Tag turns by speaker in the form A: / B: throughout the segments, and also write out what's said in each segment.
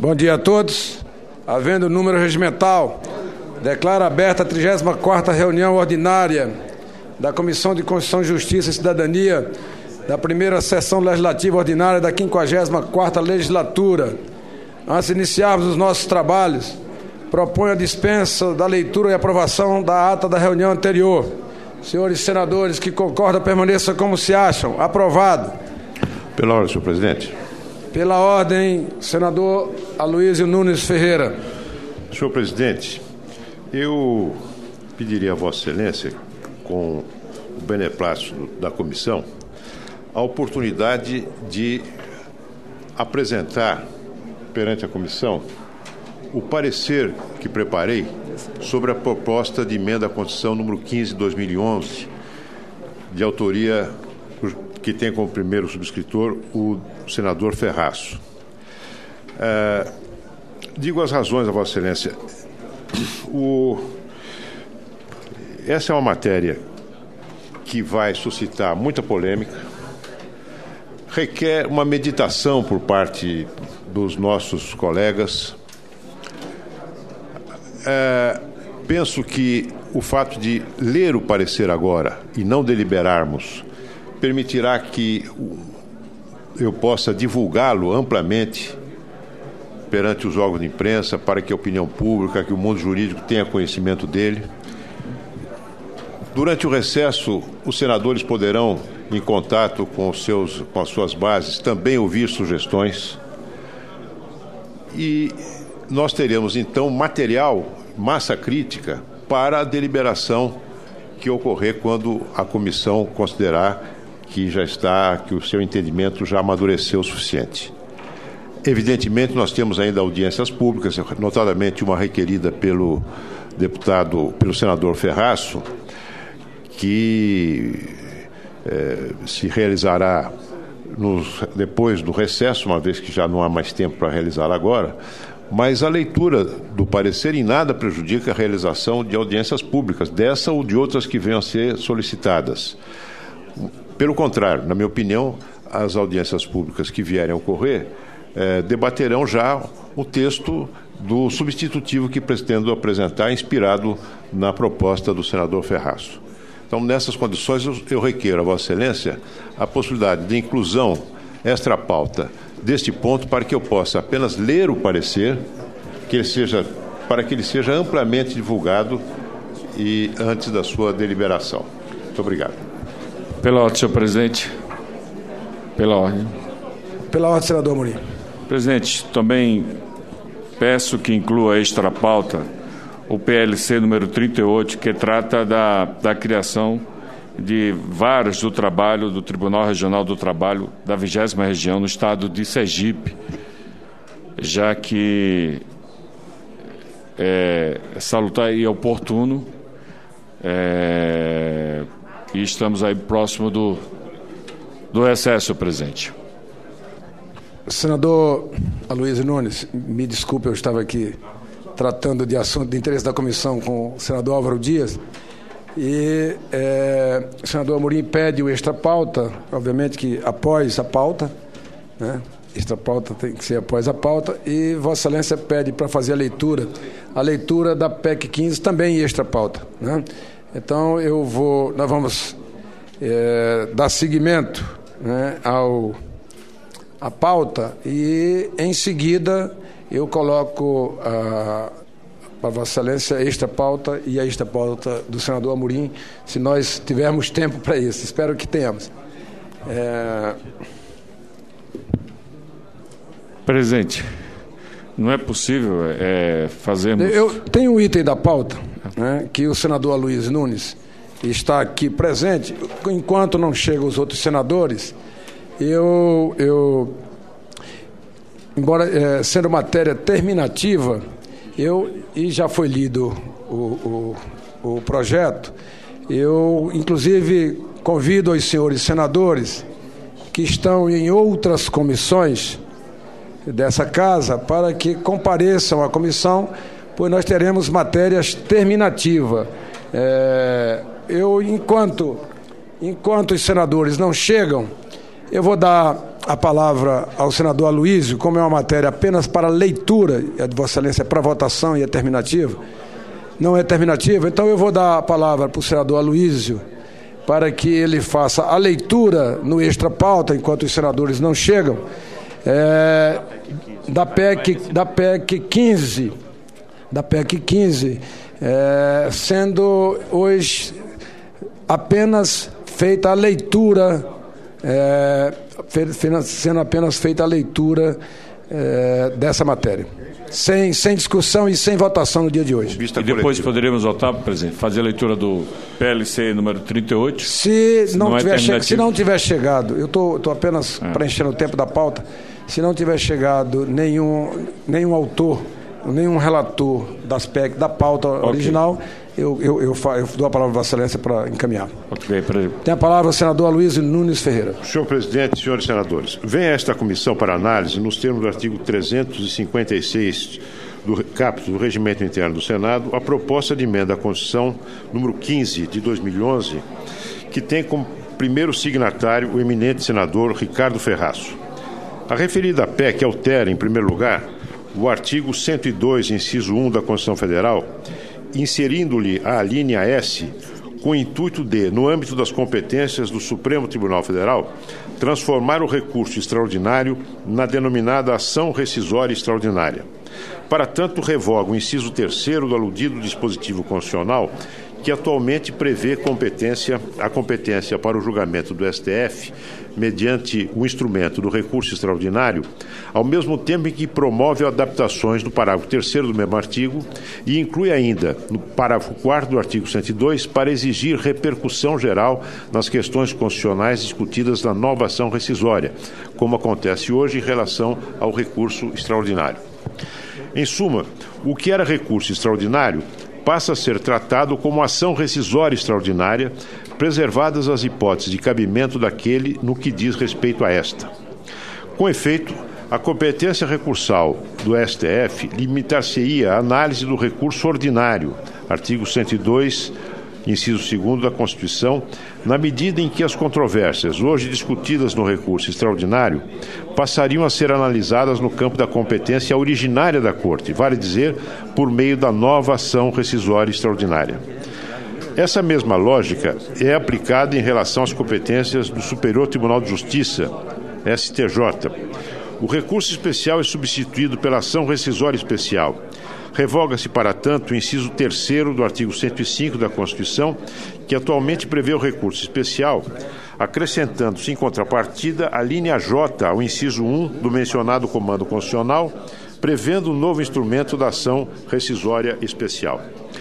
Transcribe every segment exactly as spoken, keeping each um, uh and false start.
A: Bom dia a todos. Havendo número regimental, declaro aberta a trigésima quarta reunião ordinária da Comissão de Constituição, Justiça e Cidadania da primeira sessão legislativa ordinária da quinquagésima quarta legislatura. Antes de iniciarmos os nossos trabalhos, proponho a dispensa da leitura e aprovação da ata da reunião anterior. Senhores senadores que concordam, permaneçam como se acham. Aprovado.
B: Pela ordem, senhor presidente.
A: Pela ordem, senador Aloysio Nunes Ferreira.
B: Senhor presidente, eu pediria a Vossa Excelência, com o beneplácito da comissão, a oportunidade de apresentar perante a comissão o parecer que preparei sobre a proposta de emenda à Constituição número quinze de dois mil e onze, de autoria que tem como primeiro subscritor o senador Ferraço. É, digo as razões a Vossa Excelência. O, essa é uma matéria que vai suscitar muita polêmica, requer uma meditação por parte dos nossos colegas. É, penso que o fato de ler o parecer agora e não deliberarmos permitirá que eu possa divulgá-lo amplamente perante os órgãos de imprensa, para que a opinião pública, que o mundo jurídico tenha conhecimento dele. Durante o recesso, os senadores poderão, em contato com, os seus, com as suas bases, também ouvir sugestões. E nós teremos, então, material, massa crítica, para a deliberação que ocorrer quando a comissão considerar que já está, que o seu entendimento já amadureceu o suficiente. Evidentemente, nós temos ainda audiências públicas, notadamente uma requerida pelo deputado, pelo senador Ferraço, que eh, se realizará nos, depois do recesso, uma vez que já não há mais tempo para realizar agora, mas a leitura do parecer em nada prejudica a realização de audiências públicas, dessa ou de outras que venham a ser solicitadas. Pelo contrário, na minha opinião, as audiências públicas que vierem a ocorrer eh, debaterão já o texto do substitutivo que pretendo apresentar, inspirado na proposta do senador Ferraço. Então, nessas condições, eu, eu requeiro a Vossa Excelência a possibilidade de inclusão extra-pauta deste ponto, para que eu possa apenas ler o parecer, que ele seja, para que ele seja amplamente divulgado e antes da sua deliberação. Muito obrigado.
C: Pela ordem, senhor presidente. Pela ordem.
A: Pela ordem, senador Amorim.
C: Presidente, também peço que inclua extra pauta o P L C número trinta e oito, que trata da, da criação de varas do trabalho do Tribunal Regional do Trabalho da vigésima região no estado de Sergipe, já que é salutar e oportuno, é, e estamos aí próximo do, do recesso, presidente.
A: Senador Aloysio Nunes, me desculpe, eu estava aqui tratando de assunto de interesse da comissão com o senador Álvaro Dias, e é, o senador Amorim pede o extra pauta, obviamente que após a pauta, né? Extra pauta tem que ser após a pauta, e Vossa Excelência pede para fazer a leitura, a leitura da P E C quinze também extra pauta, né? Então eu vou, nós vamos é, dar seguimento, né, ao a pauta, e em seguida eu coloco a para Vossa Excelência extra pauta e a extra pauta do senador Amorim, se nós tivermos tempo para isso. Espero que tenhamos. É...
C: Presidente, não é possível é, fazermos...
A: Eu tenho um item da pauta, né, que o senador Aloysio Nunes está aqui presente. Enquanto não chegam os outros senadores, eu, eu embora é, sendo matéria terminativa, eu, e já foi lido o, o, o projeto, eu, inclusive, convido os senhores senadores que estão em outras comissões dessa casa para que compareçam à comissão, pois nós teremos matérias terminativas. É, eu, enquanto, enquanto os senadores não chegam, eu vou dar a palavra ao senador Aloysio, como é uma matéria apenas para leitura, a de Vossa Excelência é para votação e é terminativa, não é terminativa, então eu vou dar a palavra para o senador Aloysio, para que ele faça a leitura no extra-pauta, enquanto os senadores não chegam, é, da P E C, da P E C quinze, da P E C quinze, é, sendo hoje apenas feita a leitura, é, sendo apenas feita a leitura é, dessa matéria, sem, sem discussão e sem votação no dia de hoje.
C: E depois poderemos votar, presidente, fazer a leitura do P L C número trinta e oito?
A: Se, se, não, não, tiver che- se não tiver chegado, eu estou apenas é. preenchendo o tempo da pauta, se não tiver chegado nenhum, nenhum autor, nenhum relator das P E C da pauta okay. original, eu, eu, eu, eu dou a palavra à Vossa Excelência para encaminhar.
C: Okay, pra...
A: Tem a palavra o senador Aloysio Nunes Ferreira.
B: Senhor presidente, senhores senadores, vem esta comissão para análise, nos termos do artigo trezentos e cinquenta e seis do caput do Regimento Interno do Senado, a proposta de emenda à Constituição número quinze de dois mil e onze, que tem como primeiro signatário o eminente senador Ricardo Ferraço. A referida P E C altera, em primeiro lugar, o artigo cento e dois, inciso um da Constituição Federal, inserindo-lhe a linha S, com o intuito de, no âmbito das competências do Supremo Tribunal Federal, transformar o recurso extraordinário na denominada ação rescisória extraordinária. Para tanto, revoga o inciso terceiro do aludido dispositivo constitucional, que atualmente prevê competência, a competência para o julgamento do S T F, mediante o instrumento do recurso extraordinário, ao mesmo tempo em que promove adaptações do parágrafo terceiro do mesmo artigo e inclui ainda, no parágrafo quarto do artigo cento e dois, para exigir repercussão geral nas questões constitucionais discutidas na nova ação rescisória, como acontece hoje em relação ao recurso extraordinário. Em suma, o que era recurso extraordinário passa a ser tratado como ação rescisória extraordinária, preservadas as hipóteses de cabimento daquele no que diz respeito a esta. Com efeito, a competência recursal do S T F limitar-se-ia à análise do recurso ordinário, artigo cento e dois, inciso segundo da Constituição, na medida em que as controvérsias hoje discutidas no recurso extraordinário passariam a ser analisadas no campo da competência originária da Corte, vale dizer, por meio da nova ação rescisória extraordinária. Essa mesma lógica é aplicada em relação às competências do Superior Tribunal de Justiça, S T J. O recurso especial é substituído pela ação rescisória especial. Revoga-se, para tanto, o inciso terceiro do artigo cento e cinco da Constituição, que atualmente prevê o recurso especial, acrescentando-se em contrapartida a linha J ao inciso um do mencionado comando constitucional, prevendo um novo instrumento da ação rescisória especial.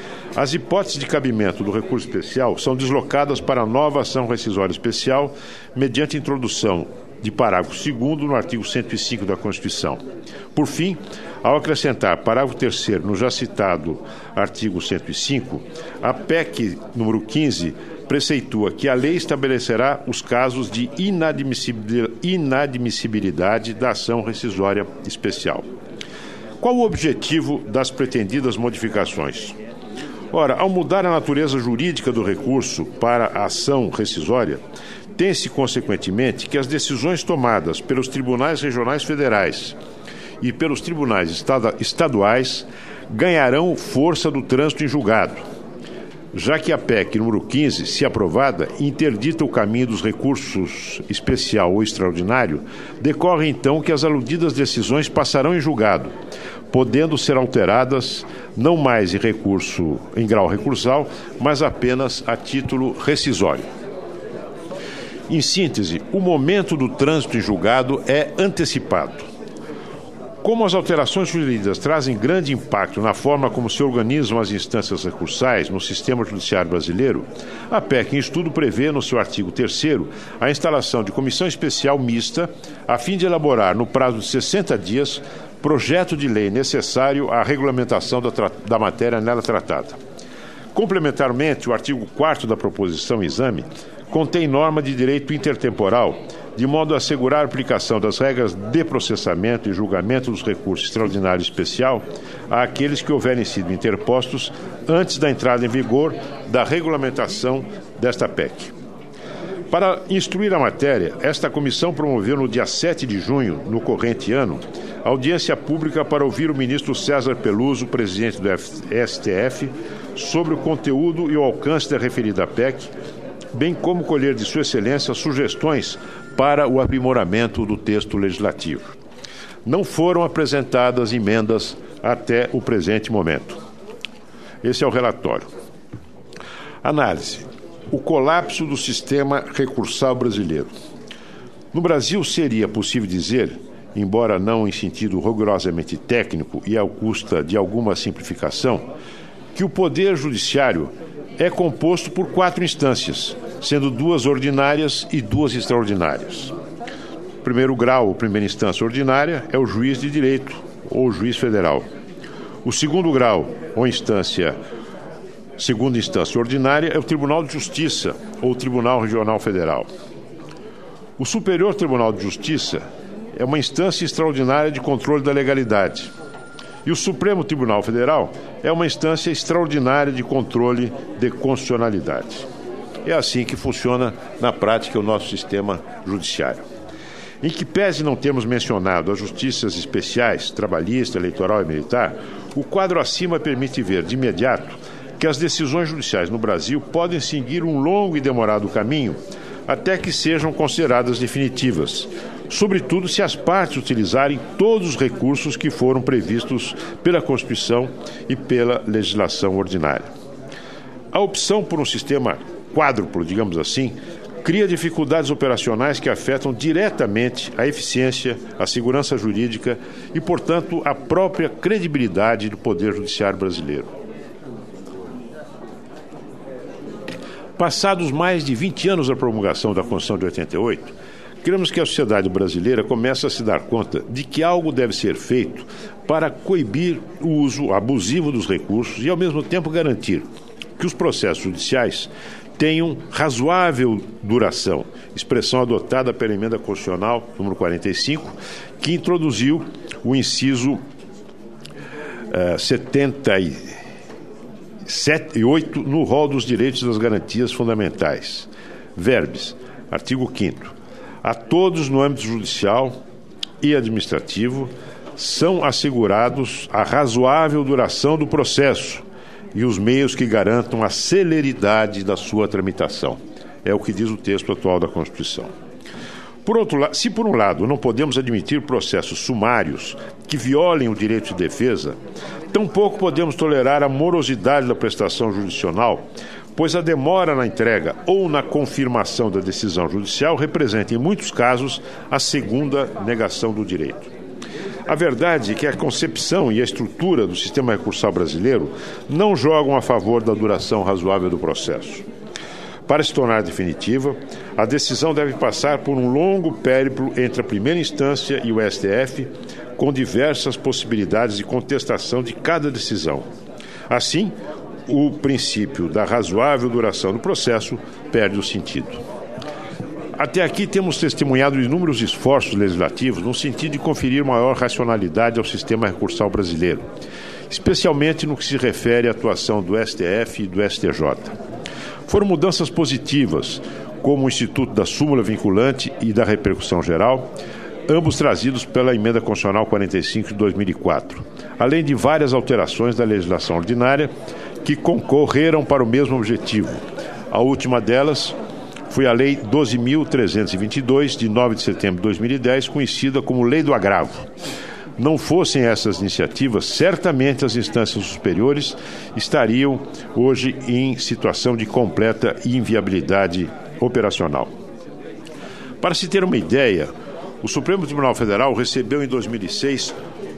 B: As hipóteses de cabimento do recurso especial são deslocadas para a nova ação rescisória especial, mediante introdução de parágrafo segundo no artigo cento e cinco da Constituição. Por fim, ao acrescentar parágrafo terceiro no já citado artigo cento e cinco, a P E C número quinze preceitua que a lei estabelecerá os casos de inadmissibilidade da ação rescisória especial. Qual o objetivo das pretendidas modificações? Ora, ao mudar a natureza jurídica do recurso para a ação rescisória, tem-se, consequentemente, que as decisões tomadas pelos tribunais regionais federais e pelos tribunais estaduais ganharão força do trânsito em julgado, já que a P E C número quinze, se aprovada, interdita o caminho dos recursos especial ou extraordinário, decorre então que as aludidas decisões passarão em julgado, podendo ser alteradas não mais em recurso em grau recursal, mas apenas a título rescisório. Em síntese, o momento do trânsito em julgado é antecipado. Como as alterações sugeridas trazem grande impacto na forma como se organizam as instâncias recursais no sistema judiciário brasileiro, a P E C em estudo prevê, no seu artigo terceiro, a instalação de comissão especial mista, a fim de elaborar, no prazo de sessenta dias, projeto de lei necessário à regulamentação da, tra- da matéria nela tratada. Complementarmente, o artigo quarto da proposição em exame contém norma de direito intertemporal, de modo a assegurar a aplicação das regras de processamento e julgamento dos recursos extraordinário e especial àqueles que houverem sido interpostos antes da entrada em vigor da regulamentação desta P E C. Para instruir a matéria, esta comissão promoveu no dia sete de junho, no corrente ano, audiência pública para ouvir o ministro César Peluso, presidente do S T F, sobre o conteúdo e o alcance da referida P E C, bem como colher de Sua Excelência sugestões para o aprimoramento do texto legislativo. Não foram apresentadas emendas até o presente momento. Esse é o relatório. Análise. O colapso do sistema recursal brasileiro. No Brasil, seria possível dizer, embora não em sentido rigorosamente técnico e à custa de alguma simplificação, que o Poder Judiciário é composto por quatro instâncias, sendo duas ordinárias e duas extraordinárias. Primeiro grau, ou primeira instância ordinária, é o juiz de direito, ou juiz federal. O segundo grau, ou instância segunda instância ordinária, é o Tribunal de Justiça, ou Tribunal Regional Federal. O Superior Tribunal de Justiça é uma instância extraordinária de controle da legalidade. E o Supremo Tribunal Federal é uma instância extraordinária de controle de constitucionalidade. É assim que funciona na prática o nosso sistema judiciário. Em que pese não termos mencionado as justiças especiais, trabalhista, eleitoral e militar, o quadro acima permite ver de imediato que as decisões judiciais no Brasil podem seguir um longo e demorado caminho até que sejam consideradas definitivas, sobretudo se as partes utilizarem todos os recursos que foram previstos pela Constituição e pela legislação ordinária. A opção por um sistema quádruplo, digamos assim, cria dificuldades operacionais que afetam diretamente a eficiência, a segurança jurídica e, portanto, a própria credibilidade do Poder Judiciário brasileiro. Passados mais de vinte anos da promulgação da Constituição de oitenta e oito, cremos que a sociedade brasileira começa a se dar conta de que algo deve ser feito para coibir o uso abusivo dos recursos e, ao mesmo tempo, garantir que os processos judiciais tenham razoável duração, expressão adotada pela Emenda Constitucional número quarenta e cinco, que introduziu o inciso uh, setenta e oito no rol dos direitos e das garantias fundamentais. Verbes, artigo quinto. A todos no âmbito judicial e administrativo são assegurados a razoável duração do processo e os meios que garantam a celeridade da sua tramitação. É o que diz o texto atual da Constituição. Por outro lado, se por um lado não podemos admitir processos sumários que violem o direito de defesa, tampouco podemos tolerar a morosidade da prestação judicional, pois a demora na entrega ou na confirmação da decisão judicial representa, em muitos casos, a segunda negação do direito. A verdade é que a concepção e a estrutura do sistema recursal brasileiro não jogam a favor da duração razoável do processo. Para se tornar definitiva, a decisão deve passar por um longo périplo entre a primeira instância e o S T F, com diversas possibilidades de contestação de cada decisão. Assim, o princípio da razoável duração do processo perde o sentido. Até aqui temos testemunhado inúmeros esforços legislativos no sentido de conferir maior racionalidade ao sistema recursal brasileiro, especialmente no que se refere à atuação do S T F e do S T J. Foram mudanças positivas, como o Instituto da Súmula Vinculante e da Repercussão Geral, ambos trazidos pela Emenda Constitucional quarenta e cinco de dois mil e quatro, além de várias alterações da legislação ordinária que concorreram para o mesmo objetivo. A última delas foi a Lei doze mil trezentos e vinte e dois, de nove de setembro de dois mil e dez, conhecida como Lei do Agravo. Não fossem essas iniciativas, certamente as instâncias superiores estariam hoje em situação de completa inviabilidade operacional. Para se ter uma ideia, o Supremo Tribunal Federal recebeu em dois mil e seis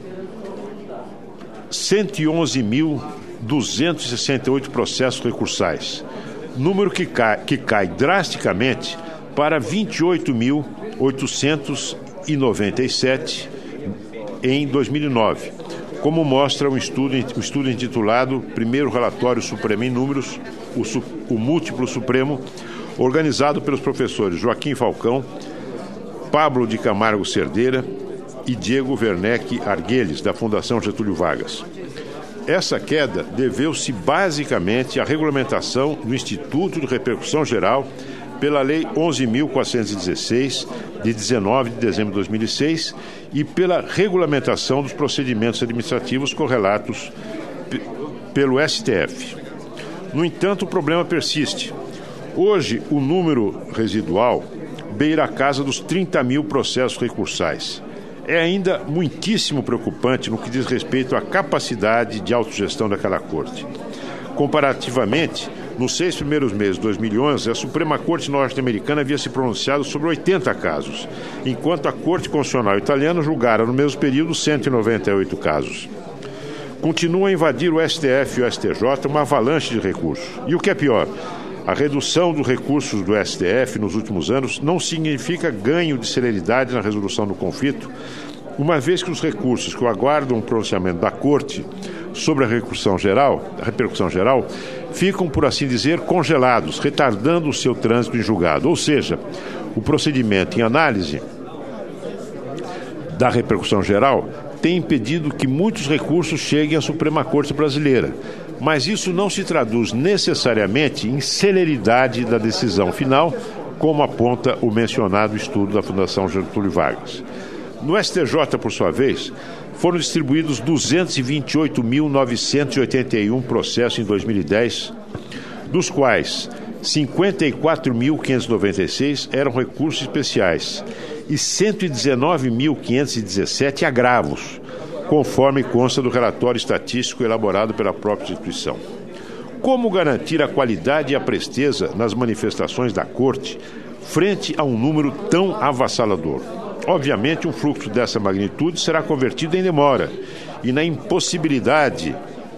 B: cento e onze mil duzentos e sessenta e oito processos recursais, número que cai, que cai drasticamente para vinte e oito mil oitocentos e noventa e sete em dois mil e nove, como mostra um estudo, um estudo intitulado Primeiro Relatório Supremo em Números, o, o Múltiplo Supremo, organizado pelos professores Joaquim Falcão, Pablo de Camargo Cerdeira e Diego Werneck Arguelles, da Fundação Getúlio Vargas. Essa queda deveu-se basicamente à regulamentação do Instituto de Repercussão Geral pela Lei onze mil quatrocentos e dezesseis, de dezenove de dezembro de dois mil e seis, e pela regulamentação dos procedimentos administrativos correlatos p- pelo S T F. No entanto, o problema persiste. Hoje, o número residual beira a casa dos trinta mil processos recursais. É ainda muitíssimo preocupante no que diz respeito à capacidade de autogestão daquela Corte. Comparativamente, nos seis primeiros meses de dois mil e onze, a Suprema Corte norte-americana havia se pronunciado sobre oitenta casos, enquanto a Corte Constitucional italiana julgara no mesmo período cento e noventa e oito casos. Continua a invadir o S T F e o S T J uma avalanche de recursos. E o que é pior, a redução dos recursos do S T F nos últimos anos não significa ganho de celeridade na resolução do conflito, uma vez que os recursos que aguardam o pronunciamento da Corte sobre a repercussão geral, a repercussão geral ficam, por assim dizer, congelados, retardando o seu trânsito em julgado. Ou seja, o procedimento em análise da repercussão geral tem impedido que muitos recursos cheguem à Suprema Corte brasileira. Mas isso não se traduz necessariamente em celeridade da decisão final, como aponta o mencionado estudo da Fundação Getúlio Vargas. No S T J, por sua vez, foram distribuídos duzentos e vinte e oito mil novecentos e oitenta e um processos em dois mil e dez, dos quais cinquenta e quatro mil quinhentos e noventa e seis eram recursos especiais e cento e dezenove mil quinhentos e dezessete agravos, conforme consta do relatório estatístico elaborado pela própria instituição. Como garantir a qualidade e a presteza nas manifestações da Corte frente a um número tão avassalador? Obviamente, um fluxo dessa magnitude será convertido em demora e na impossibilidade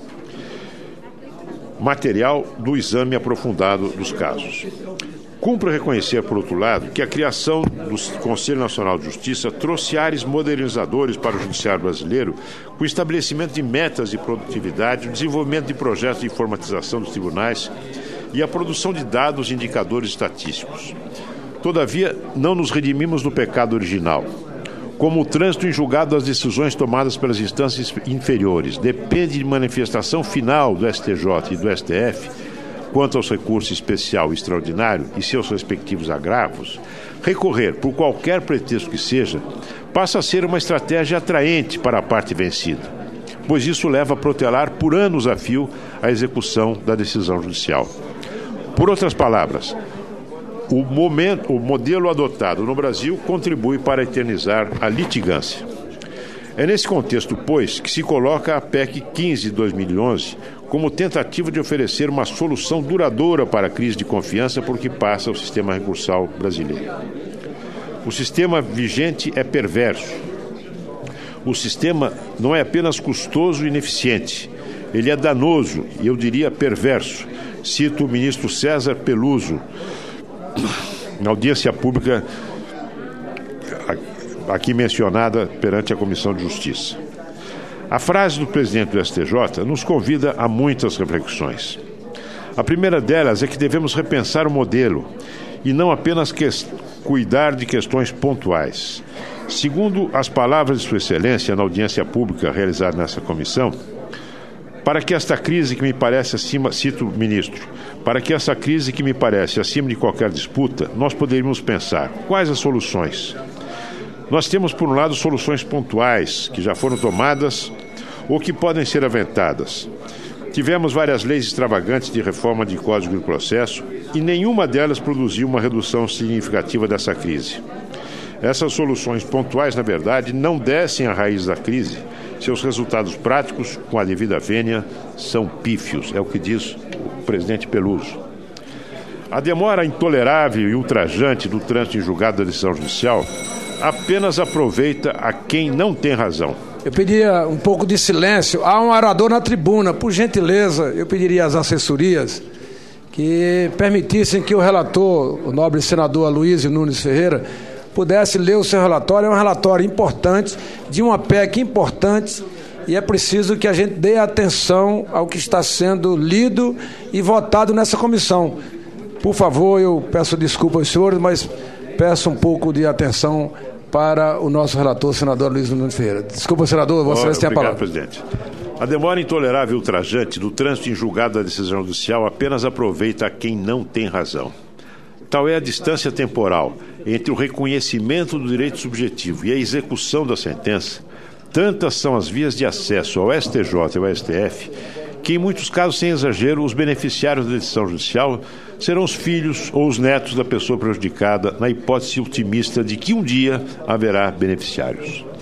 B: material do exame aprofundado dos casos. Cumpre reconhecer, por outro lado, que a criação do Conselho Nacional de Justiça trouxe ares modernizadores para o judiciário brasileiro, com o estabelecimento de metas de produtividade, o desenvolvimento de projetos de informatização dos tribunais e a produção de dados e indicadores estatísticos. Todavia, não nos redimimos do pecado original. Como o trânsito em julgado das decisões tomadas pelas instâncias inferiores depende de manifestação final do S T J e do S T F, quanto aos recursos especial e extraordinário e seus respectivos agravos, recorrer, por qualquer pretexto que seja, passa a ser uma estratégia atraente para a parte vencida, pois isso leva a protelar por anos a fio a execução da decisão judicial. Por outras palavras, o, momento, o modelo adotado no Brasil contribui para eternizar a litigância. É nesse contexto, pois, que se coloca a P E C quinze de dois mil e onze como tentativa de oferecer uma solução duradoura para a crise de confiança por que passa o sistema recursal brasileiro. O sistema vigente é perverso. O sistema não é apenas custoso e ineficiente, ele é danoso e, eu diria, perverso. Cito o ministro César Peluso, na audiência pública aqui mencionada perante a Comissão de Justiça. A frase do presidente do S T J nos convida a muitas reflexões. A primeira delas é que devemos repensar o modelo e não apenas que... cuidar de questões pontuais. Segundo as palavras de Sua Excelência na audiência pública realizada nessa comissão, para que esta crise que me parece acima, cito o ministro, para que essa crise que me parece acima de qualquer disputa, nós poderíamos pensar quais as soluções. Nós temos, por um lado, soluções pontuais, que já foram tomadas ou que podem ser aventadas. Tivemos várias leis extravagantes de reforma de Código de Processo e nenhuma delas produziu uma redução significativa dessa crise. Essas soluções pontuais, na verdade, não descem à raiz da crise. Seus resultados práticos, com a devida vênia, são pífios, é o que diz o presidente Peluso. A demora intolerável e ultrajante do trânsito em julgado da decisão judicial apenas aproveita a quem não tem razão.
A: Eu pediria um pouco de silêncio. Há um orador na tribuna. Por gentileza, eu pediria às assessorias que permitissem que o relator, o nobre senador Aloysio Nunes Ferreira, pudesse ler o seu relatório. É um relatório importante, de uma P E C importante, e é preciso que a gente dê atenção ao que está sendo lido e votado nessa comissão. Por favor, eu peço desculpa aos senhores, mas peço um pouco de atenção para o nosso relator, senador Aloysio Nunes Ferreira. Desculpa, senador, Vossa Excelência tem a palavra.
B: Obrigado, presidente. A demora intolerável e ultrajante do trânsito em julgado da decisão judicial apenas aproveita a quem não tem razão. Tal é a distância temporal entre o reconhecimento do direito subjetivo e a execução da sentença, tantas são as vias de acesso ao S T J e ao S T F, que em muitos casos, sem exagero, os beneficiários da decisão judicial serão os filhos ou os netos da pessoa prejudicada, na hipótese otimista de que um dia haverá beneficiários.